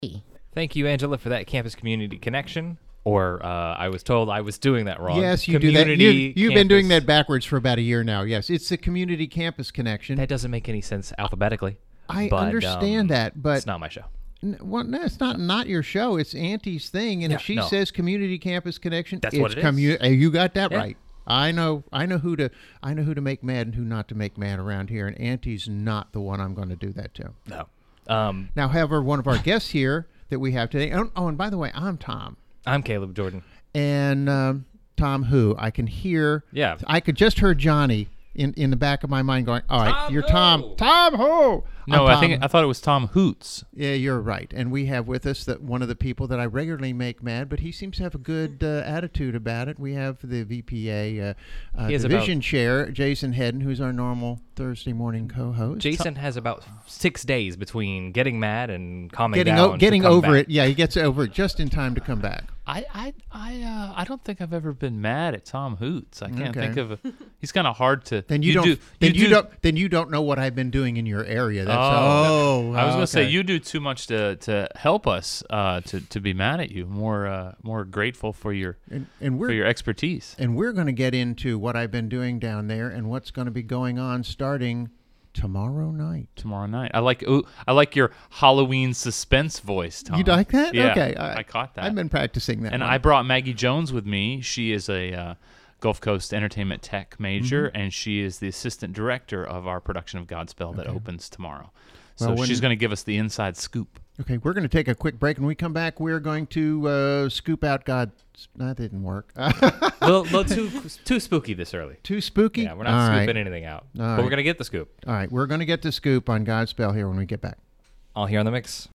Thank you, Angela, for that campus community connection. Or I was told I was doing that wrong. Yes, you do that. You've been doing that backwards for about a year now. Yes, it's the community campus connection. That doesn't make any sense alphabetically. I understand that, but it's not my show. Well, no, it's not your show. It's Auntie's thing, and if she says community campus connection, that's what it is. You got that right. I know who to make mad and who not to make mad around here, and Auntie's not the one I'm going to do that to. No. Now, however, one of our guests here that we have today. Oh, and by the way, I'm Tom. I'm Caleb Jordan. And Tom who? I can hear. Yeah. I could just hear Johnny in the back of my mind going, all right, Tom you're who? Tom. Tom who? No, I thought it was Tom Hoots. Yeah, you're right. And we have with us one of the people that I regularly make mad, but he seems to have a good attitude about it. We have the VPA division chair, Jason Hedden, who's our normal Thursday morning co-host. Jason has about 6 days between getting mad and calming down. Getting over it. Yeah, he gets over it just in time to come back. I don't think I've ever been mad at Tom Hoots. I can't think of he's kind of hard to. Then you don't know what I've been doing in your area. That's I was going to say you do too much to help us to be mad at you. More grateful for your for your expertise. And we're going to get into what I've been doing down there and what's going to be going on starting tomorrow night. I like your Halloween suspense voice, Tom. You like that? Yeah, okay. I caught that. I've been practicing that. And I brought Maggie Jones with me. She is a Gulf Coast Entertainment Tech major, and she is the assistant director of our production of Godspell that opens tomorrow. So she's going to give us the inside scoop. Okay, we're going to take a quick break, and when we come back, we're going to scoop out God. That didn't work. little too spooky this early. Too spooky? Yeah, we're not scooping anything out. But we're going to get the scoop. All right, we're going to get the scoop on Godspell here when we get back. All here on The Mix.